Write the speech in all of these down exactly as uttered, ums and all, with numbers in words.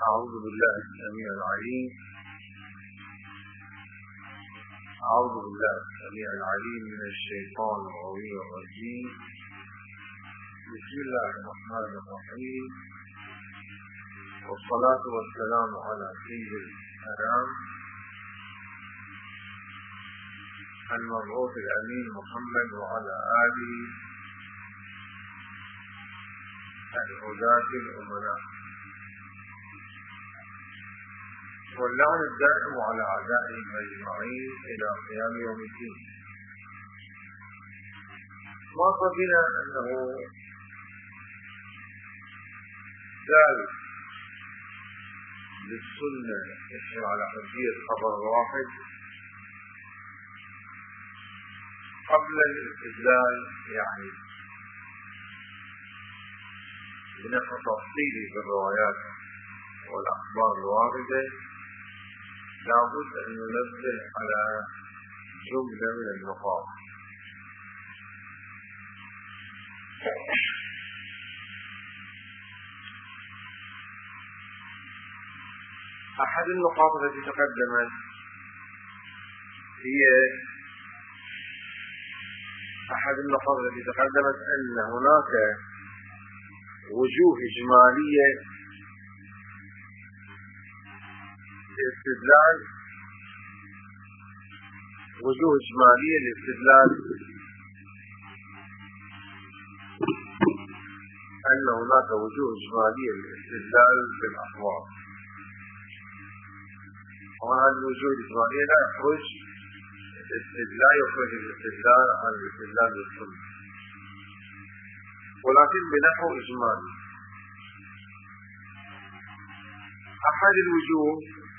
أعوذ بالله السميع العليم أعوذ بالله السميع العليم من الشيطان الغوي الرجيم. بسم الله الرحمن الرحيم، والصلاة والسلام على سيد الأنام المبعوث الأمين محمد وعلى آله الهداة الأمناء، واللعن الدائم على أعدائهم أجمعين إلى قيام يوم الدين. مر بنا أنه ذلك للسنة يشمل على حجية خبر واحد قبل الاستدلال، يعني بنفس تفصيلي بالروايات والأخبار الواردة لابد أن ننبه على جملة من النقاط. أحد النقاط التي تقدمت هي أحد النقاط التي تقدمت أن هناك وجوه إجمالية للاستدلال وجوه إجمالية للاستدلال أن هناك وجوه إجمالية للاستدلال بالأخبار، وهذه الوجوه الإجمالية لا يخرج الاستدلال يخرج الاستدلال عن الاستدلال بالسنة، ولكن بنحو إجمالي. أحد الوجوه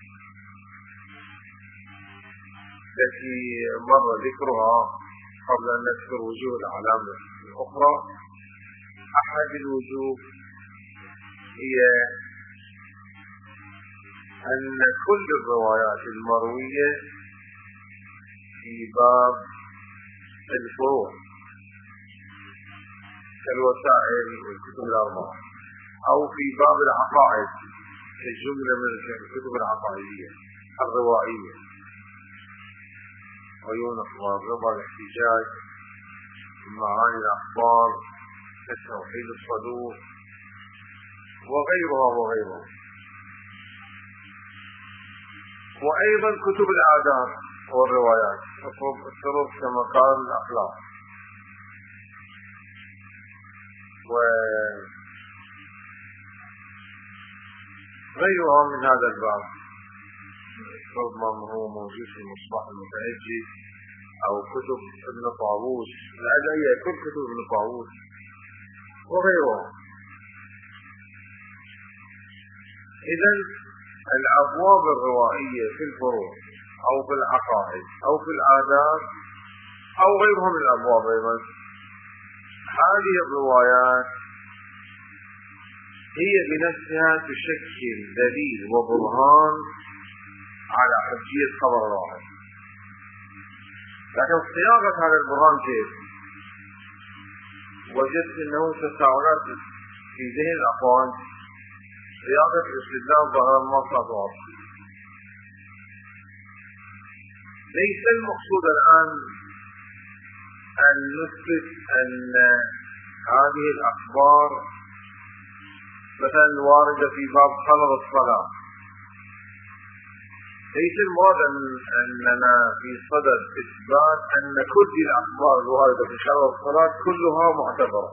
التي مر ذكرها قبل أن نذكر وجوه العلامة الأخرى، أحد الوجوه هي أن كل الروايات المروية في باب الفروع كالوسائل والكتب الأربعة، أو في باب العقائد كجملة من الكتب العقائدية الروائية، عيون أخبار رضا الاحتجاج، معاني الأخبار، التوحيد الصدوق، وغيرها وغيرها، وأيضا كتب الآداب والروايات، الطرق كما قال الأخلاق، وغيرها من هذا الباب، ربما هو موجود في مصباح المتأجي أو كتب ابن طاووس الأدعية، كل كتب ابن طاووس وغيرها. إذن الأبواب الروائية في الفروع أو في العقائد أو في الآداب أو غيرها من الأبواب أيضا، هذه الروايات هي بنفسها تشكل دليل وبرهان على حجية خبر واحد. لكن صياغة هذا البرهان كيف؟ وجدت أنه تساؤلات في ذهن الأخوان. صياغة الاستدلال ظهر ما صار. ليس المقصود الآن أن نثبت أن هذه الأخبار مثلا واردة في باب فرض الصلاة، ليس المراد أننا في صدد إثبات أن كل الأخبار الواردة في فرض الصلاة كلها معتبرة،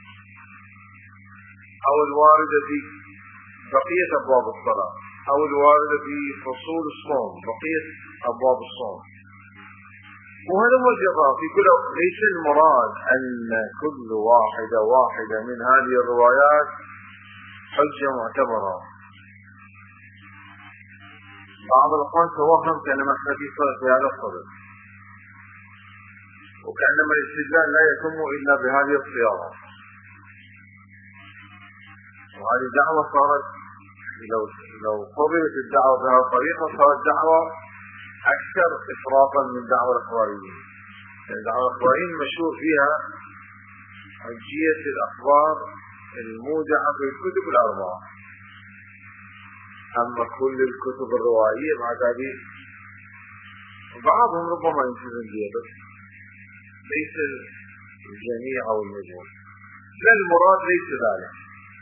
أو الواردة في بقية أبواب الصلاة، أو الواردة في فصول الصوم بقية أبواب الصوم، وهذا هو الجواب في كل. ليس المراد أن كل واحدة واحدة من هذه الروايات حجة معتبرة. بعض الأخوان توهم كأنما احنا في صدد في هذا الصدد، وكأنما الاستدلال لا يتم إلا بهذه الصياغة، وهذه دعوة صارت لو لو قبلت الدعوة بهذه الطريقة صارت دعوة أكثر إفراطا من دعوة الأخباريين. يعني دعوة الأخباريين مشهور فيها حجية الأخبار المودعة في الكتب الأربعة، أما كل الكتب الروائية مع ذلك بعضهم ربما يلتزم بها بس ليس الجميع أو المجموع. لا، المراد ليس ذلك،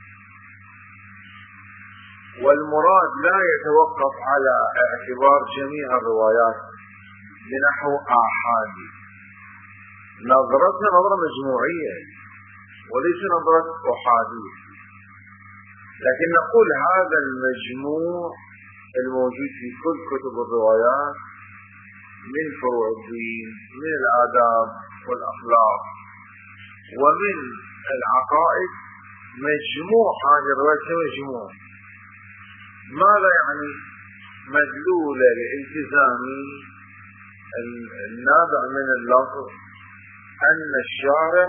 والمراد لا يتوقف على اعتبار جميع الروايات بنحو آحاد. نظرتنا نظرة مجموعية وليس نظرة أحادية، لكن نقول هذا المجموع الموجود في كل كتب الروايات من فروع الدين، من الآداب والأخلاق ومن العقائد، مجموع هذه الروايات مجموع. ماذا يعني؟ مدلول الالتزام النابع من اللفظ أن الشارع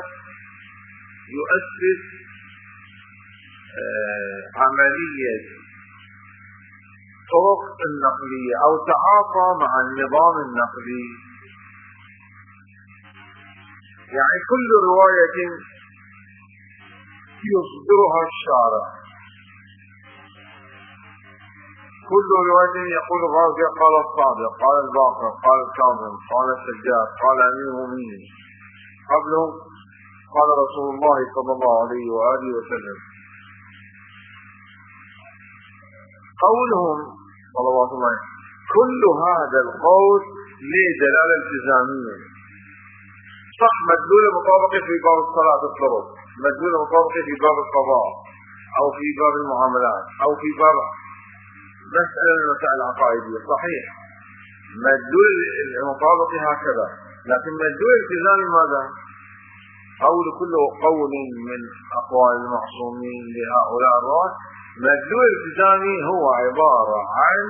يؤسس عملية طرق النقلية أو تعاطى مع النظام النقلي. يعني كل رواية يصدرها الشارع، كل رواية يقول الراوي قال الصادق، قال الباقر، قال الكاظم، قال السجاد، قال أمير المؤمنين، قبله قال رسول الله صلى الله عليه وآله وسلم. قولهم صلوات الله كل هذا القول ليه دلالة التزامية. صح، مدلول مطابقة في باب الصلاة الطرق، مدلول مطابقة في باب القضاء أو في باب المعاملات أو في باب مسألة من المسائل العقائدية، صحيح مدلول المطابقة هكذا، لكن مدلول الالتزام ماذا؟ قول كل قول من أقوال المعصومين لهؤلاء الرواة، مدلول الالتزامي هو عبارة عن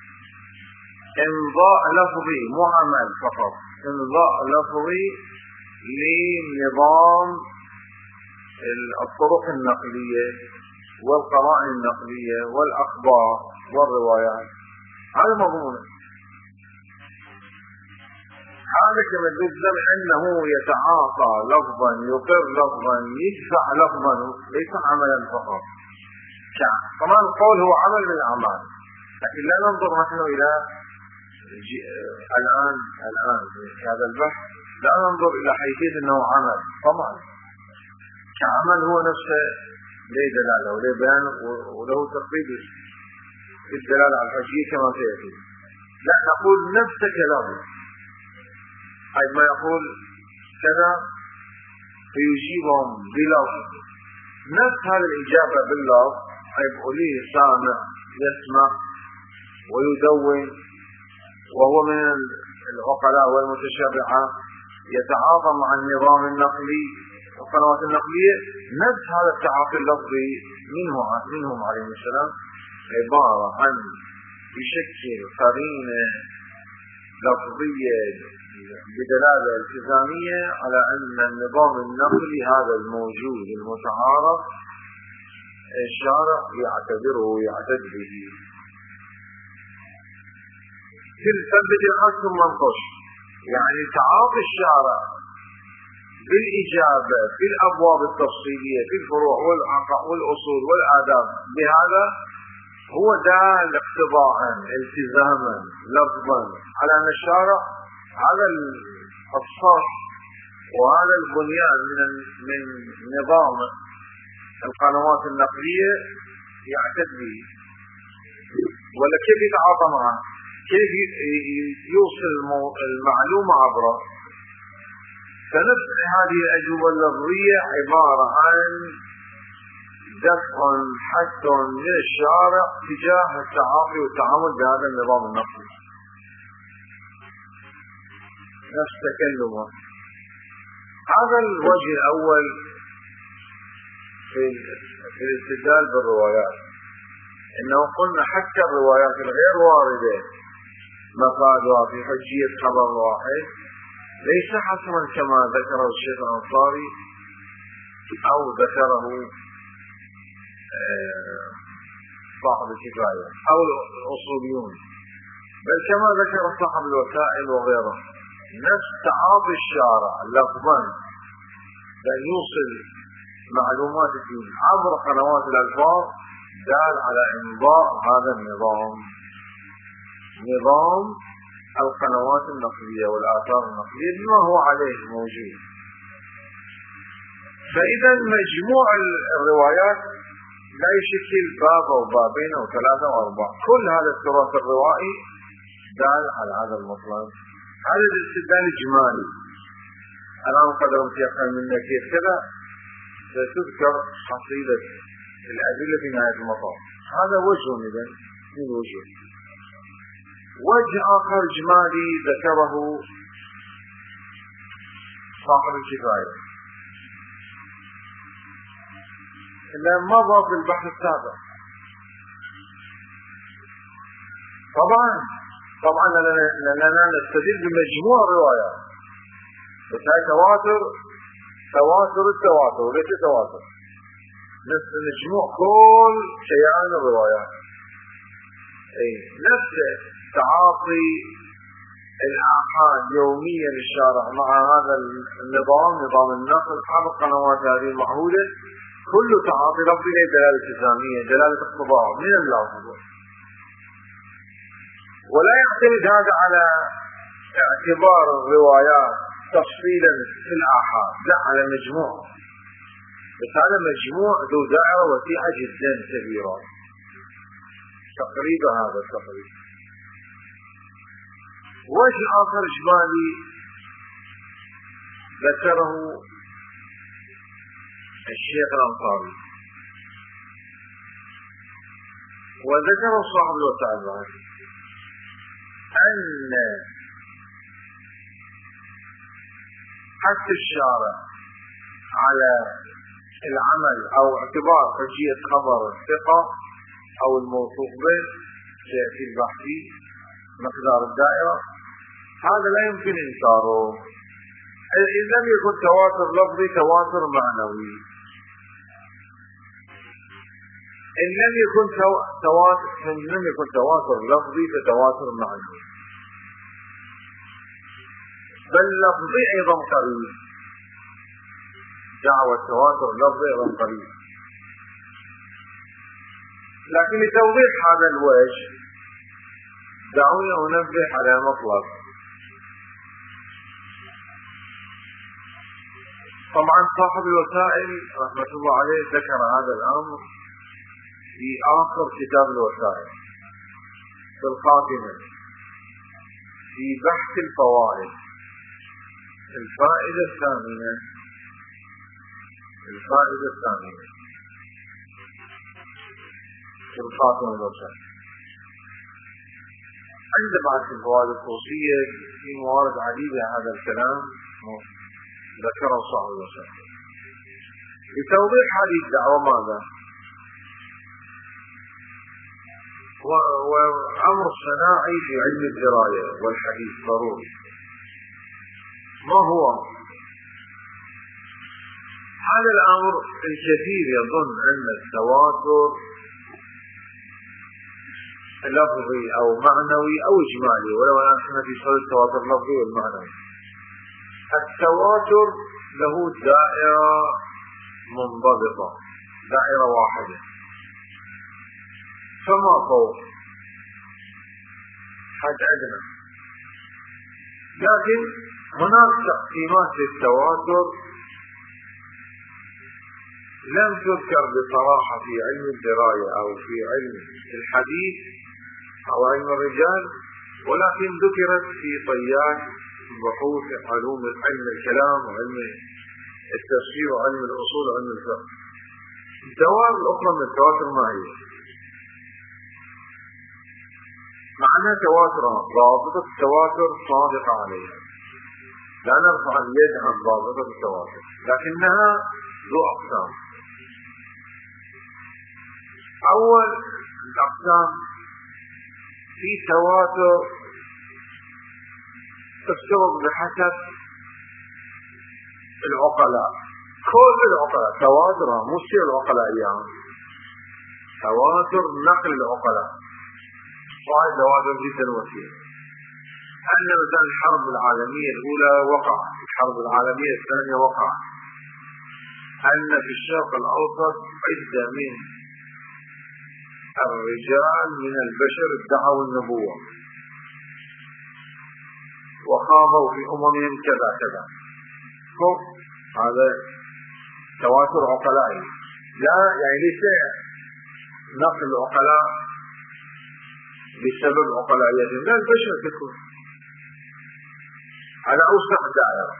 امضاء لفظي معمل فقط، امضاء لفظي لنظام الطرق النقلية والقرائن النقلية والأخبار والروايات. هذا مضمون. هذا كمدلول الالتزام أنه يتعاطى لفظا، يقر لفظا، يدفع لفظا، ليس عملا فقط. طبعا القول هو عمل من الأعمال، لكن لا ننظر نحن إلى الآن الآن في هذا البحث لا ننظر إلى حيثية أنه عمل. طبعا كعمل هو نفسه له دلالة وله بيان وله تقريب في الدلالة على الحجية كما سيأتي. لا نقول نفس كلامه، أي ما يقول كذا فيجيبهم بلفظ نفس هذه الإجابة باللفظ، يبقى لي سامع يسمع ويدون، وهو من العقلاء والمتشرعة يتعاطى مع النظام النقلي والقنوات النقلية. نفس هذا التعاطي اللفظي منه منهم عليه السلام عبارة عن يشكل قرينة لفظية بدلالة التزامية على أن النظام النقلي هذا الموجود المتعارف الشارع يعتبره ويعتد به. تثبت الحق منقش، يعني تعاطي الشارع بالإجابة في الأبواب التفصيلية في الفروع والأصول والآداب بهذا هو دال اقتضاء التزاما لفظا على أن الشارع هذا الصح وهذا البنيان من من نظام القنوات النقلية يعتد به. ولا كيف يتعاطى معه؟ كيف يوصل المعلومة عبره؟ فنفس هذه الأجوبة اللفظية عبارة عن دفع حث من الشارع تجاه التعاطي والتعامل بهذا النظام النقلي. نفس تكلمه. هذا الوجه الأول في الاستدلال بالروايات، إنه قلنا حتى الروايات الغير واردة مفادها في حجية خبر واحد ليس حصرا كما ذكره الشيخ الأنصاري أو ذكره صاحب الكفاية أو الأصوليون، بل كما ذكر صاحب الوسائل وغيره. نفس تعاطي الشارع لفظا بأن يوصل معلومات الدين عبر قنوات الألفاظ دال على إمضاء هذا النظام، نظام القنوات النقلية والآثار النقلية بما هو عليه موجود. فإذا مجموع الروايات لا يشكل باب أو بابين أو ثلاثة أو أربعة، كل هذا التراث الروائي دال على هذا المطلب. هذا الاستدلال الإجمالي. الآن قدر متيقن منك كيف كذا ستذكر حصيلة الأدلة في نهاية المطاف. هذا وجه إذن من وجه. وجه آخر إجمالي ذكره صاحب الكفاية لما مضى في البحث السابق. طبعا طبعا لأننا نستدل بمجموع الروايات، بس هاي تواتر تواتر التواتر وليس تواتر، نفس مجموع كل شيئان الروايات. اي نفس تعاطي الآحاد يوميا الشارع مع هذا النظام، نظام النقل أصحاب القنوات هذه المعهودة، كل تعاطي لفظي له دلالة إلزامية، دلالة اقتضاء من اللفظ، ولا يعتمد هذا على اعتبار الروايات تفصيلا في الآحاد، لا على مجموع. بس هذا مجموع ذو دائرة وسيعة جدا كبيرة تقريبا. هذا التقريب. وجه آخر إجمالي ذكره الشيخ الأنصاري وذكره صاحب الوسائل بعد، أن حث الشارع على العمل أو اعتبار حجية خبر الثقة أو الموثوق به في البحث مقدار الدائرة، هذا لا يمكن إنكاره إن لم يكن تواتر لفظي تواتر معنوي. إن لم يكن تواتر إن لم يكن تواتر لفظي فتواتر معنوي، بل لفظي أيضا قريب. دعوة التواتر لفظي أيضا قريب. لكن لتوضيح هذا الوجه دعوني أنبه على مطلب. طبعا صاحب الوسائل رحمة الله عليه ذكر هذا الأمر في آخر كتاب الوسائل في الخاتمة في بحث الفوائد، الفائدة الثامنة الفائدة الثامنة في الخاتمة الوسائل. عند بعض الفوائد الصوصية في موارد عديدة هذا الكلام ذكره صاحب الوسائل لتوضيح هذه الدعوة. ماذا؟ وأمر الصناعي في علم الدراية والحديث ضروري. ما هو هذا الأمر؟ الكثير يظن أن التواتر لفظي أو معنوي أو إجمالي، ولو أن احنا في صورة التواتر اللفظي والمعنوي. التواتر له دائرة منضبطة، دائرة واحدة فما فوق، حد أدنى. لكن هناك تقسيمات للتواتر لم تذكر بصراحة في علم الدراية أو في علم الحديث أو علم الرجال، ولكن ذكرت في طيات بحوث علوم علم الكلام وعلم التفسير وعلم الأصول وعلم الفقه. الدوائر الأخرى من التواتر ما هي؟ معنى تواترها ضابطة التواتر صادقة عليها، لا نرفع اليد عن ضابطة التواتر، لكنها ذو أقسام. أول الأقسام في تواتر تفترض بحسب العقلاء، كل العقلاء تواترها مش العقلاء أيام تواتر نقل العقلاء. واحد تواتر جدا وسيع، أن مثلا الحرب العالمية الأولى وقع، الحرب العالمية الثانية وقع، أن في الشرق الأوسط عدة من الرجال من البشر ادعوا النبوة وخاضوا في أممهم كذا كذا، هذا تواتر عقلائي. لا يعني ليس نقل العقلاء بسبب عقلائيتهم، لا، البشر تكون على أوسع دائرة.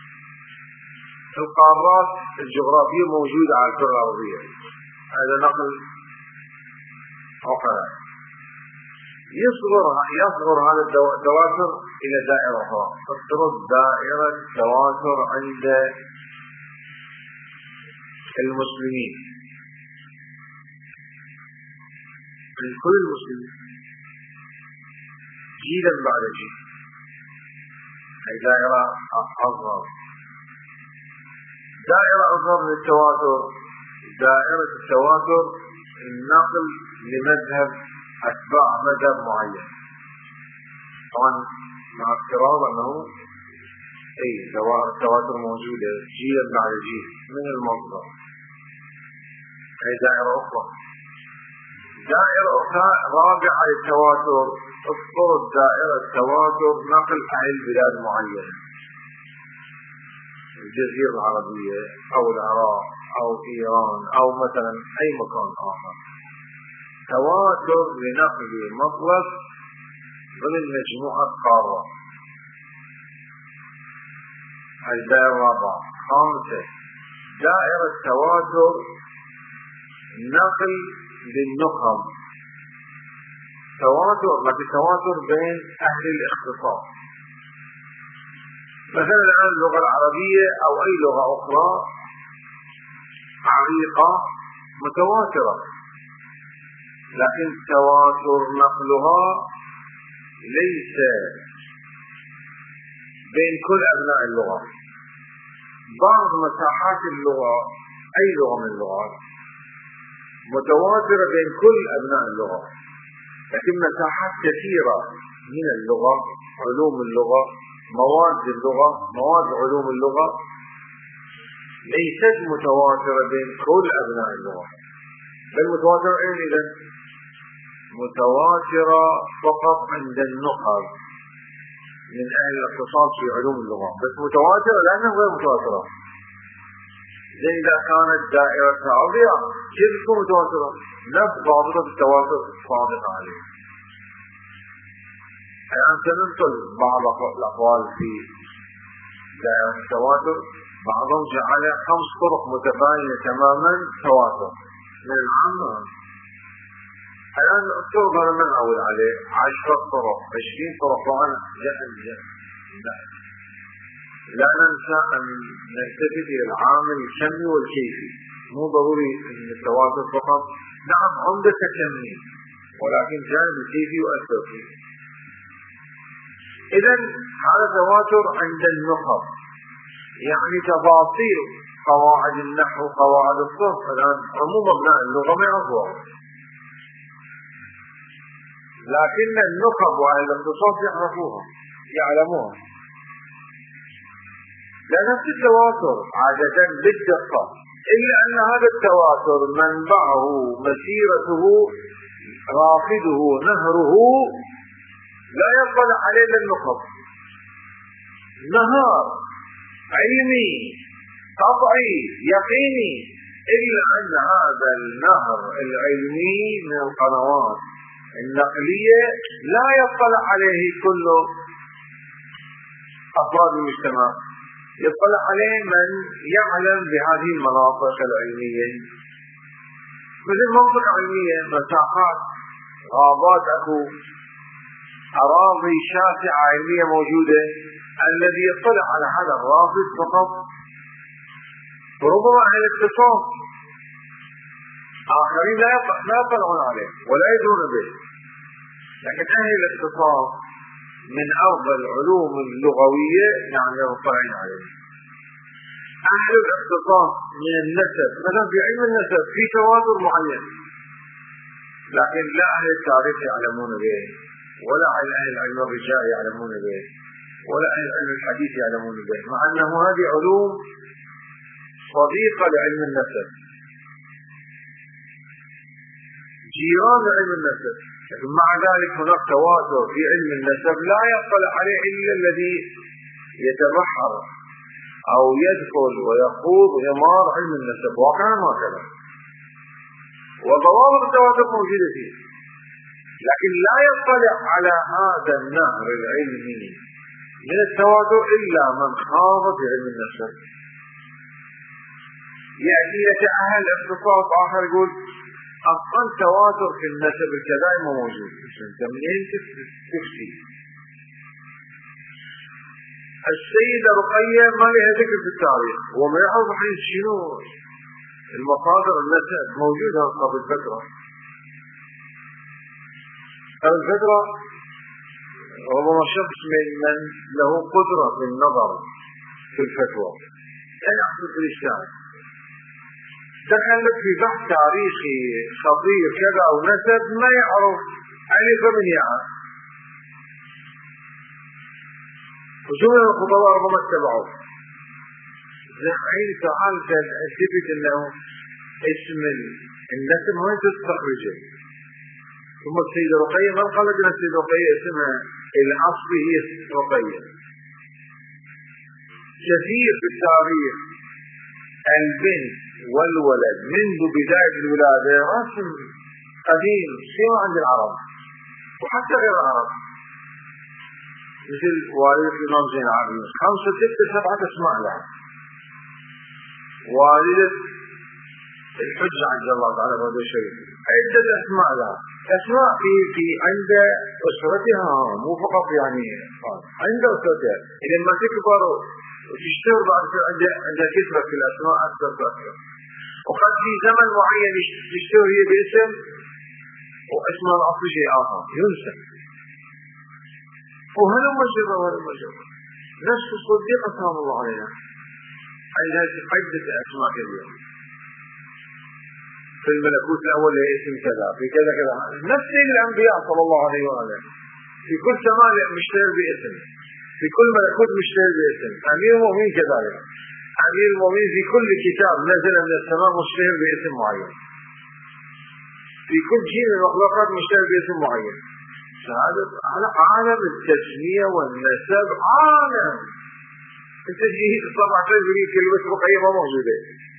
القارات الجغرافية موجودة على الكرة الأرضية، هذا نقل عقلائي. يصغر يصغر هذا التواتر إلى دائرة أخرى، تفترض دائرة التواتر عند المسلمين، عند كل المسلمين جيلا بعد جيل، هي دائرة أصغر. دائرة أصغر للتواتر دائرة التواتر النقل لمذهب أتباع مذهب معين، طبعا مع افتراض أنه أي التواتر موجودة جيلا بعد جيل من المصدر. هي دائرة أخرى. دائرة أخرى رابعة للتواتر، افترض دائرة التواتر نقل أهل بلاد معينة، الجزيرة العربية أو العراق أو إيران أو مثلا أي مكان آخر، تواتر لنقل مطلق ضمن مجموعة قارة. الدائرة الرابعة. خامسة دائرة تواتر نقل بالنخب، تواتر لكن تواتر بين أهل الاختصاص. مثلا الآن اللغة العربية أو أي لغة أخرى عريقة متواترة، لكن تواتر نقلها ليس بين كل أبناء اللغة. بعض مساحات اللغة أي لغة من اللغات متواترة بين كل أبناء اللغة، لكن مساحات كثيرة من اللغة، علوم اللغة، مواد اللغة، مواد علوم اللغة ليست متواترة بين كل أبناء اللغة. بل متواترة أين إذن؟ متواترة فقط عند النخب من أهل الاختصاص في علوم اللغة، بس متواترة لأنها غير متواترة. زي إذا كانت دائرة عرضية كيف تكون متواترة؟ نفس ضابطة التواتر صادقة عليه. الآن سننقل بعض الأقوال في دائرة التواتر، بعضهم جعل خمس طرق متباينة تماما تواتر من العامة. الآن الطرق هذا من أول عليه عشرة طرق عشرين طرق طبعا جهل جهل. لا لا ننسى أن نلتفت إلى العامل الكمي والكيفي. مو ضروري أن التواتر فقط، نعم عمدة كمي، ولكن جانب الكيفي يؤثر فيه. إذن هذا تواتر عند النخب، يعني تفاصيل قواعد النحو قواعد الصرف الآن عموم أبناء اللغة ما يعرفوها، لكن النخب وأهل الاختصاص يعرفوها يعلموها. لا نفس التواتر عادة بالدقة، إلا أن هذا التواتر منبعه مسيرته رافده نهره لا يطلع عليه إلا النخب، نهار علمي قطعي يقيني، إلا أن هذا النهر العلمي من القنوات النقلية لا يطلع عليه كل أفراد المجتمع، يطلع عليه من يعلم بهذه المناطق العلمية. مثل منطقة علمية، مساحات غابات أكو، أراضي شاسعة علمية موجودة، الذي يطلع على هذا الرافد فقط ربما أهل الاختصاص، آخرين لا يطلعون عليه ولا يدرون به، لكن أهل الاختصاص من أرض العلوم اللغوية يعني يطلعون عليه. أهل الاختصاص من النسب، مثلا في علم النسب في تواتر معين، لكن لا أهل التاريخ يعلمون به، ولا أهل علم الرجال يعلمون به، ولا أهل علم الحديث يعلمون به، مع أنه هذه علوم صديقة لعلم النسب. جيران علم النسب، لكن مع ذلك هناك تواتر في علم النسب لا يطلع عليه إلا الذي يتبحر أو يدخل ويخوض غمار علم النسب واقعا هكذا، وضوابط التواتر موجودة فيه، لكن لا يطلع على هذا النهر العلمي من التواتر إلا من خاض في علم النسب. يأتي لك أهل اختصاص آخر يقول أصلا تواتر في النسب الكذا ما موجود، أنت منين تفتي؟ السيدة رقية ما لها ذكر في التاريخ، وما يعرف حين شنو المصادر النسب موجودة قبل فترة. قبل فترة ربما شخص من من له قدرة في النظر في الفتوى لا يحصل الإشكال، دخلت في بحث تاريخي خطير كذا أو نسب ما يعرف ألف من يعرف، وجملة الخطباء ربما اتبعوا زحين تعال تثبت أنه اسم النسب وين تستخرجه. ثم السيدة رقية ما قالت لنا السيدة رقية اسمها الأصلي هي رقية. كثير في التاريخ البنت والولد منذ بداية الولادة رسم قديم سوى عند العرب وحتى غير العرب، مثل والدة الإمام زين العابدين خمسة ستة سبعة اسماء لها، والدة الحجة عند الله تعالى هذا الشيء عدة اسماء لها، اسماء في في عند أسرتها مو فقط يعني عند أسرتها، لما تكبر وتشتهر بعد عند عند كثرة في الأسماء أكثر فأكثر، وقد في زمن معين تشتهر هي باسم واسمها الأصلي شيء آخر ينسى. وهلم مجرى وهلم مجرى نفس الصديقة سلام الله عليها عندها عدة أسماء كثيرة، في الملكوت الأول هي اسم كذا في كذا كذا، نفس الأنبياء صلى الله عليه وآله في كل سماء مشتهر باسم، في كل ملكوت مشتهر باسم، أمير المؤمنين كذلك، أمير المؤمنين في كل كتاب نزل من السماء مشتهر باسم معين، في كل جيل من المخلوقات مشتهر باسم معين. هذا عالم التسمية والنسب عالم. انت جيت طبعا تقول كلمة رقية ما موجودة،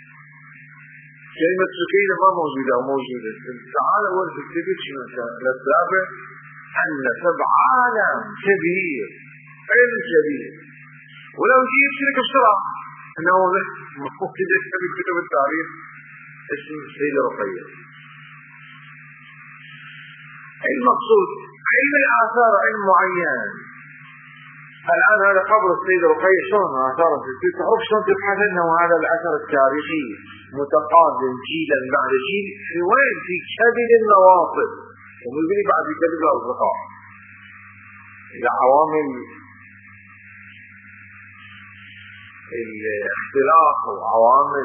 كلمة سكينة ما موجودة أو موجودة، تعال أول تكتبت شنو للسابع النسب عالم كبير علم كبير. ولو جيت لك بسرعة أنه ممكن يكتب كتب التاريخ اسم السيدة رقية. المقصود علم الآثار علم معين. الآن هذا قبر السيدة رقية شلون آثاره تعرف شلون تبحث أنه هذا الأثر التاريخي متقادم جيلا بعد جيل في وين؟ في كبد النواصب، ومبني بعد كبد الأصدقاء العوامل الاختلاف وعوامل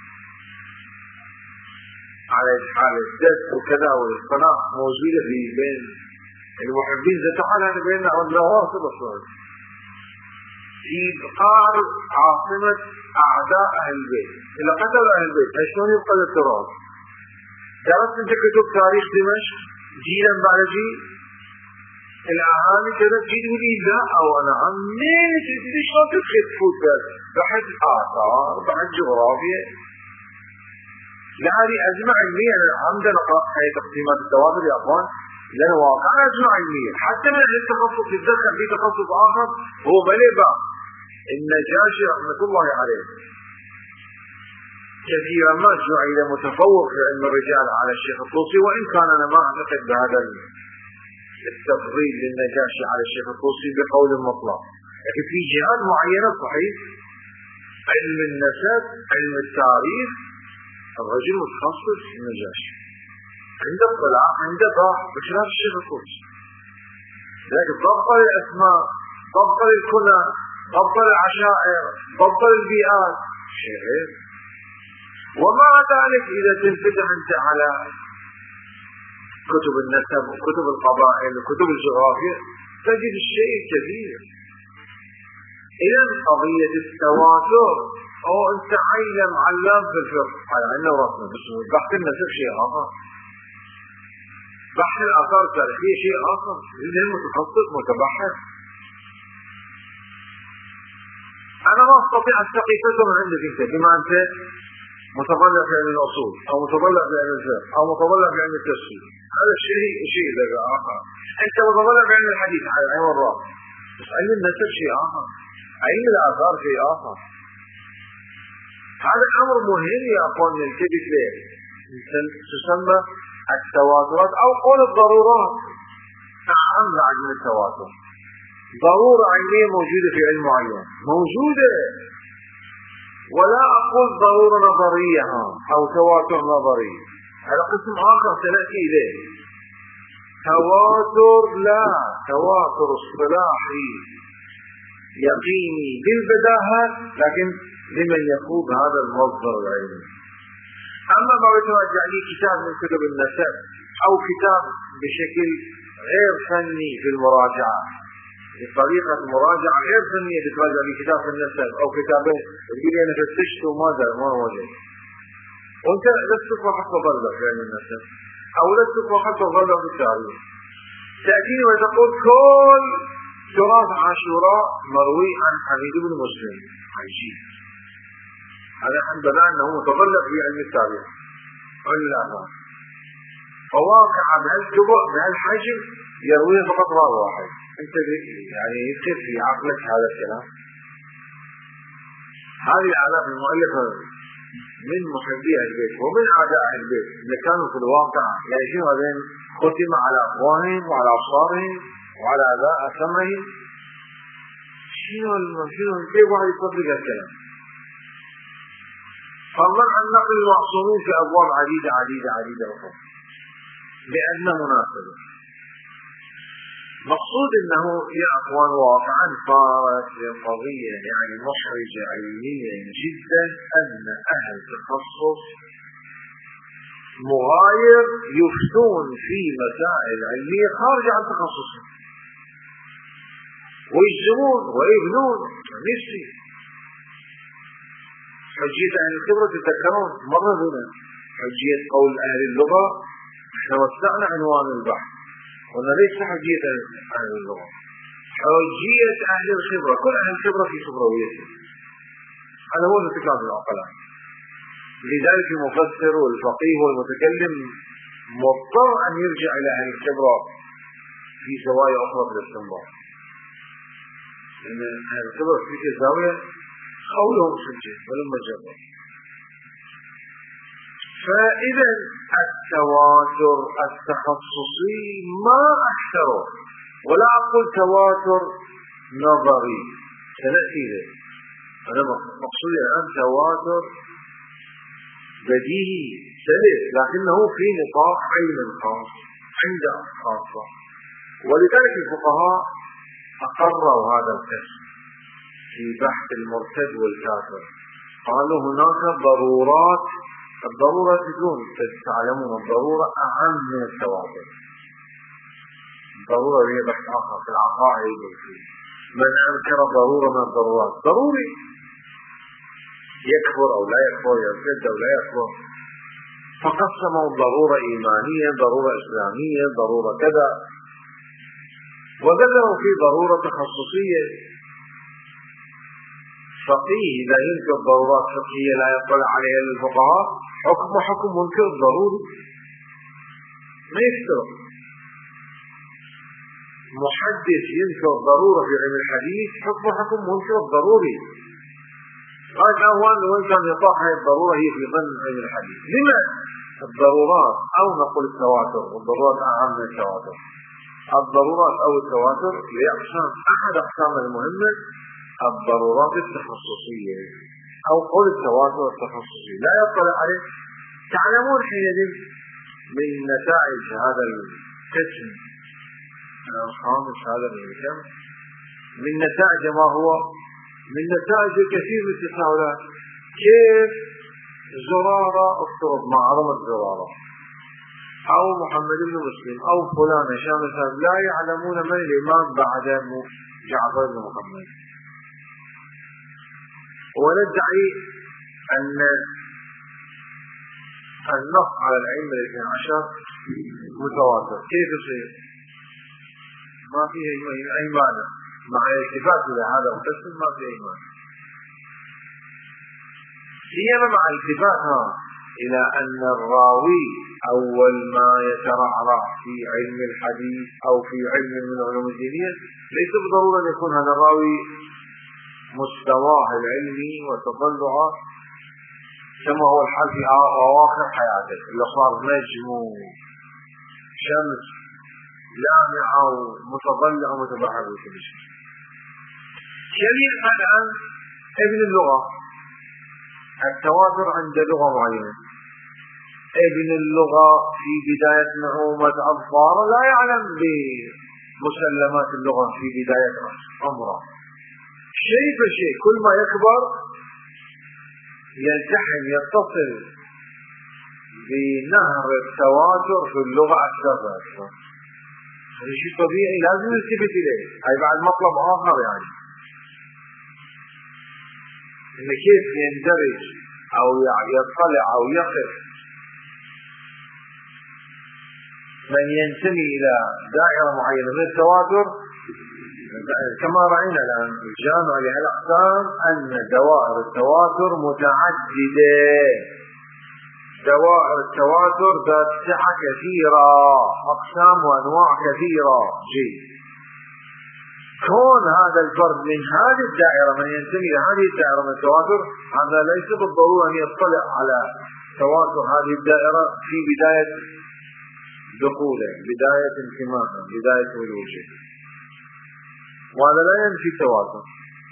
على حال الدس وكذا والاختلاف موجودة في بين المحبين تعالى بين النواصب الصغيرة في قار عاصمة أعداء أهل البيت. إذا قتل أهل البيت شلون يبقى التراث؟ درست أنت كتب تاريخ دمشق جيلا بعد جيل الأهالي كذا تجي لي لا أو أنا عمين تدري شلون تدخل تفوت بحث آثار بحث جغرافيا. لهذه أزمة علمية عمدا نقرأ هاي تقسيمات التواتر يا أخوان، لأن واقعا أزمة علمية حتى من التخصص يتدخل في تخصص آخر هو مليبا. النجاشي رحمة الله عليه كثيرا ما جعل متفوق في علم الرجال على الشيخ الطوسي، وإن كان أنا ما أعتقد بهذا التفضيل للنجاشي على الشيخ الطوسي بقول مطلق، لكن في جهات معينة صحيح علم النسب علم التاريخ الرجل متخصص النجاشي عنده اطلاع عنده ضعف بخلاف الشيخ الطوسي، لكن ضبط الأسماء ضبط الكنى ضبط العشائر ضبط البيئات شيء غير. ومع ذلك إذا تنفتح أنت على كتب النسب وكتب القبائل وكتب الجغرافيا تجد الشيء كبير. إذا قضية التواتر أو أنت عيلم علام في الفقه على أنه رسم بس بحث النسب شيء آخر. بحث الآثار التاريخية شيء آخر، إذا متخصص متبحر. أنا ما أستطيع أن أستقي فكرة من عندك أنت، بما أنت متطلع في علم الأصول أو متطلع في علم الفقه أو متطلع في علم التفسير، هذا الشيء شيء آخر. أنت متطلع في علم الحديث على العين والرأس، بس علم النسب شيء آخر، علم الآثار شيء آخر. هذا أمر مهم يا أخوان، ننتبه له. تسمى التواترات أو قول الضرورات، أعم من التواتر. ضرورة علمية موجودة في علم معين موجودة، ولا أقول ضرورة نظرية أو تواتر نظري، هذا قسم آخر سنأتي إليه. تواتر لا، تواتر اصطلاحي يقيني بالبداهة، لكن لمن يخوض هذا المصدر العلمي. أما ما يترجع لي كتاب من كتب النسب أو كتاب بشكل غير فني في المراجعة، بطريقة مراجعة غير فنية، تتراجع لي كتاب في النسب أو كتابين تقول لي أنا فتشت وماذا ما وجد، وأنت لست فقط تضلع في علم النسب أو لست فقط تضلع في التاريخ، تأتيني وتقول كل تراث عاشوراء مروي عن حميد بن مسلم. عجيب، هذا الحمد لله أنه متطلع في علم التاريخ علم الآثار، فواقع بهالجبر بهالحجم يرويه فقط راوي واحد. أنت يعني يصير في عقلك هذا الكلام؟ هذه الآلاف المؤلفة من محبي أهل البيت ومن أعداء أهل البيت اللي كانوا في الواقع يعيشون هذين ختم على أفواههم وعلى أبصارهم وعلى أداء سمعهم. شنو شنو كيف واحد يصدق الكلام؟ فضلا عن نقل المعصومين في أبواب عديدة عديدة عديدة أخرى بأدنى مناسبة. مقصود أنه يا أخوان واقعا صارت قضية يعني محرجة علميا جدا أن أهل تخصص مغاير يفتون في مسائل علمية خارجة عن تخصصهم ويجزمون ويبنون مثلي. حجية أهل الخبرة تتذكرون مرة هنا حجية قول أهل اللغة، احنا وسعنا عنوان البحث قلنا ليس حجية أهل اللغة، حجية أهل الخبرة، كل أهل الخبرة في خبرويته، هذا هو الاتكاد العقلاء. لذلك المفسر والفقيه والمتكلم مضطر أن يرجع إلى أهل الخبرة في زوايا أخرى في الاستنباط، لأن أهل الخبرة في تلك الزاوية قولهم حجة ولما جابوا. فإذا التواتر التخصصي ما أكثره، ولا أقول تواتر نظري سنأتي له، أنا مقصودي الآن تواتر بديهي سلس، لكنه في نطاق علم خاص عند خاصة. ولذلك الفقهاء أقروا هذا القسم في بحث المرتد والكافر، قالوا هناك ضرورات، الضرورة تدون تعلمون الضرورة أهم من التواتر. الضرورة هي بحث آخر في العقائد، من أنكر ضرورة من الضرورات ضروري يكفر أو لا يكفر، يرتد أو لا يكفر. فقسموا ضرورة إيمانية، ضرورة إسلامية، ضرورة كذا، وذكروا في ضرورة تخصصية. فقيه إذا ينكر ضرورات فقهية لا يطلع عليها الفقهاء حكم حكم منكر ضروري ما يفترق. محدث ينكر ضرورة في علم الحديث حكم حكم منكر ضروري. قال أولا وإن كان يطاق هذه الضرورة هي في ضمن علم الحديث. لما الضرورات أو نقول التواتر، والضرورات أهم من التواتر. الضرورات أو التواتر لأقسام، أحد أقسام المهمة الضرورات التخصصية أو قول التواتر التخصصي لا يطلع عليه. تعلمون حينئذ من نتائج هذا القسم الخامس هذا الكم من نتائج ما هو من نتائج الكثير من التساؤلات. كيف زرارة افترض مع عظمة زرارة أو محمد بن مسلم أو فلان هشام لا يعلمون من الإمام بعد جعفر بن محمد، وندعي أن النص على الأئمة الاثني عشر متواتر كيف يصير؟ ما فيه أي مانع مع الالتفات إلى هذا القسم، ما فيه أي مانع، سيما مع التفاتها إلى أن الراوي أول ما يترعرع في علم الحديث أو في علم من العلوم الدينية ليس بالضرورة أن يكون هذا الراوي مستواه العلمي وتطلعه كما هو الحال في أواخر حياته، اللي صار نجم شمس لامعة ومتضلع ومتبحر وكل شيء. شريع الآن ابن اللغة، التواتر عند لغة معينة، ابن اللغة في بداية نعومة أظفار لا يعلم بمسلمات اللغة في بداية عمره، شيء فشيء كل ما يكبر يلتحم يتصل بنهر التواتر في اللغة أكثر فأكثر. هذا شيء طبيعي لازم نلتفت إليه. هاي بعد مطلب آخر، يعني إن كيف يندرج أو يطلع أو يقف من ينتمي إلى دائرة معينة من التواتر. كما رأينا الآن الجامع لهالأقسام أن دوائر التواتر متعددة، دوائر التواتر ذات سعة كثيرة، أقسام وأنواع كثيرة. جيد، كون هذا الفرد من هذه الدائرة من ينتمي إلى هذه الدائرة من التواتر، هذا ليس بالضرورة أن يطلع على تواتر هذه الدائرة في بداية دخوله، بداية انتمائه، بداية ولوجه، وهذا لا ينفي التواتر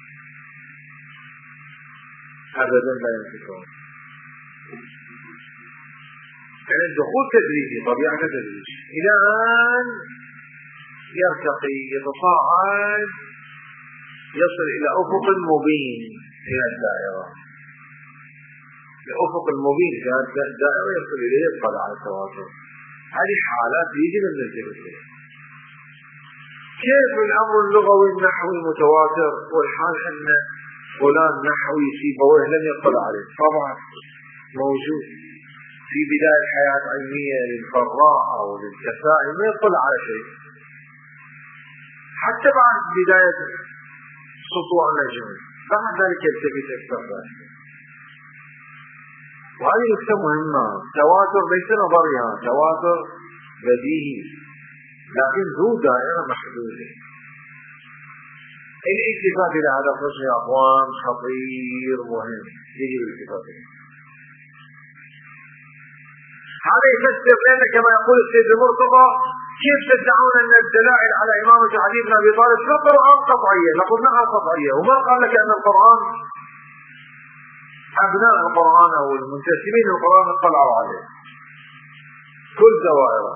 أبدا، لا ينفي التواتر. يعني الدخول تدريجي، طبيعة تدريجي، إلى أن يرتقي يتصاعد يصل إلى أفق المبين في الدائرة. الأفق المبين في الدائرة يصل إليه يطلع على التواتر. هذه حالات يجب أن ننتبه. كيف الأمر اللغوي النحوي متواتر والحال أن فلان نحوي سيبويه لم يطلع عليه؟ طبعا موجود في بداية الحياة العلمية للقراء أو للكسائي ما يطلع على شيء، حتى بعد بداية سطوع النجم بعد ذلك يلتفت أكثر. وهذه نقطة مهمة. تواتر ليس نظريا، تواتر بديهي، لكن ذو دائرة محدودة. الالتفات إلى هذا القسم يا أخوان خطير مهم، يجب الالتفات إليه. هذا يفسر لنا كما يقول السيد المرتضى: كيف تدعون أن الدلائل على إمامة علي بن أبي طالب في القرآن قطعية؟ نقول نعم قطعية. وما قال لك أن القرآن أبناء القرآن أو المنتسبين للقرآن اطلعوا عليه؟ كل دوائره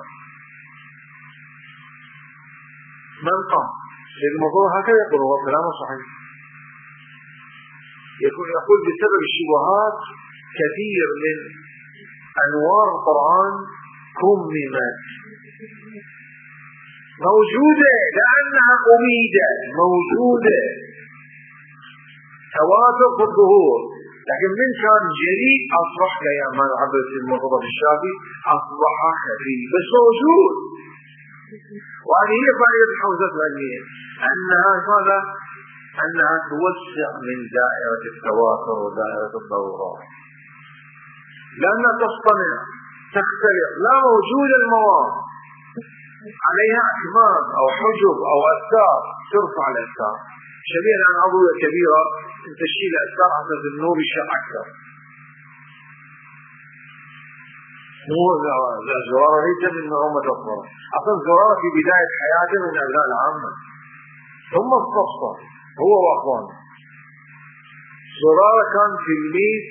من قام سيد الموضوع هكذا يقول، هو كلامه صحيح. يقول يقول بسبب الشبهات كثير من أنوار القرآن كممت، موجودة لأنها أميدة، موجودة تواتر في الظهور، لكن من كان جلي أصبح كيما عبد المرتضى الشافعي أصبح خفي بس موجود. وهذه هي فائدة الحوزات العلمية، أنها ماذا؟ أنها توسع من دائرة التواتر ودائرة الضرورات، لأنها تصطنع تختلف، لا موجود المواد عليها أكمام أو حجب أو أثار ترفع الأثار. شبيه الآن عضوية كبيرة تشيل أثار حتى النور يشع أكثر. مو الزرارة ليس من نعومة الضرر، أصلا الزرارة في بداية حياته من أبناء العامة، ثم الصفصة هو وأخوانه. زرارة كان تلميذ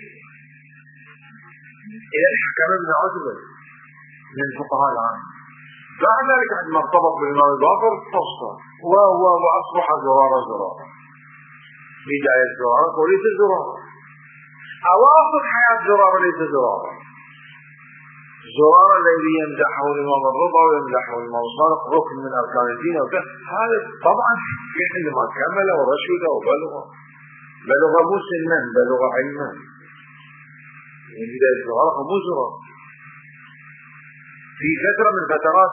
إلى الحكم بن عتبة من فقهاء العامة، بعد ذلك عندما ارتبط بالإمام الباقر الصفصة وهو وأصبح زرارة زرارة. بداية زرارة وليس زرارة، أواخر حياة زرارة ليس زرارة. زرارة الذي يمدحه الإمام الرضا ويمدحه الإمام الصادق ركن من أركان الدين وكذا، هذا طبعا في حين ما كمل ورشد وبلغ بلغ مسنا بلغ علما. من بداية زرارة مو زرارة. في فترة من فترات،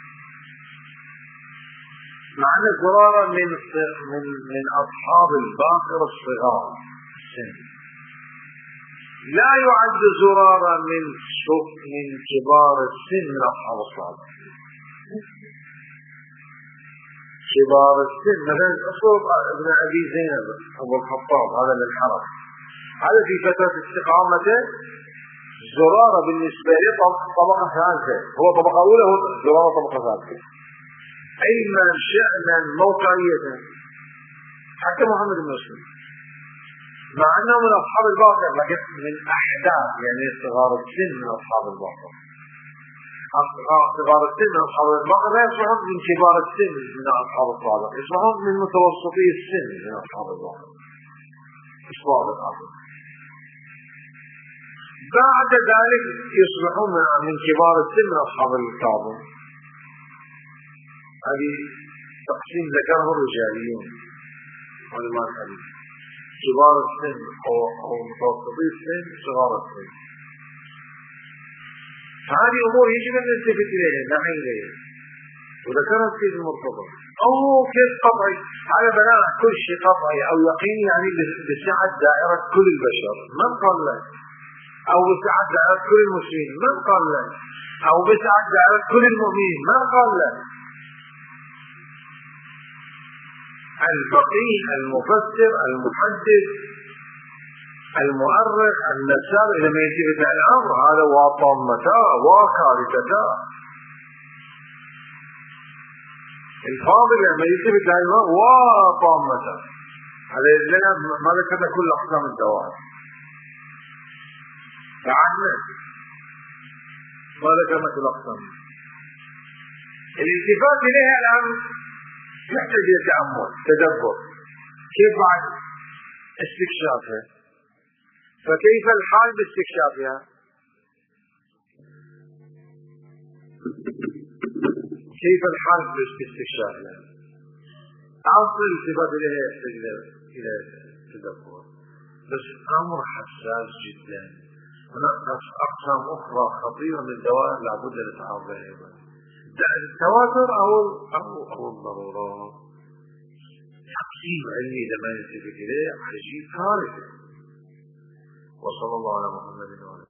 مع أن زرارة من من من أصحاب الباقر الصغار السن، لا يعد زرارة من من كبار السن من أصحاب الصالح. كبار السن مثلا أصوب ابن أبي زينب أبو الخطاب هذا للحرم، هذا في فترة استقامته. زرارة بالنسبة له طبقة ثالثة، هو طبقة أولى، هو زرارة طبقة ثالثة، علما شأنا موقعية. حتى محمد بن مسلم مع أنه من أصحاب الباقر لكن من أحداث، يعني صغار السن من أصحاب الباقر. صغار السن من أصحاب الباقر لا يصبحون من كبار السن من أصحاب الصالح، يصبحون من متوسطي السن من أصحاب الباقر. إصبار الأرض بعد ذلك يصبحون من كبار السن من أصحاب الكاظم. هذه تقسيم ذكره الرجاليون علماء الحديث، كبار السن أو متوسطي السن، صغار السن. هذه أمور يجب أن نلتفت إليها، نعي إليها، وذكرها السيد المرتضى. أو كيف قطعي؟ هذا بناء كل شيء قطعي أو يقيني، يعني بسعة دائرة كل البشر، من قال لك؟ أو بسعة دائرة كل المسلمين، من قال لك؟ أو بسعة دائرة كل المؤمنين، من قال لك؟ الفقيه المفسر المحدث المؤرخ النساب لما يلتفت على الأمر هذا وطامتا وكارثتا. الفاضل لما يلتفت على الأمر وطامتا، هذا لنا ما ذكرنا كل أقسام الدوائر، تعالنا ما ذكرنا كل أقسام. الالتفات إليها الآن يحتاج إلى تأمل تدبر، كيف بعد استكشافها؟ فكيف الحال باستكشافها؟ كيف الحال باستكشافها؟ أصل الالتفات إليها يحتاج إلى تدبر، بس أمر حساس جدا. هناك أقسام أخرى خطيرة من الدوائر لابد أن نتعرض لها، التواتر أو أو أو الضرورات. تقسيم علمي لما يلتفت إليه عجيب كارثة. وصلى الله على محمد وعلى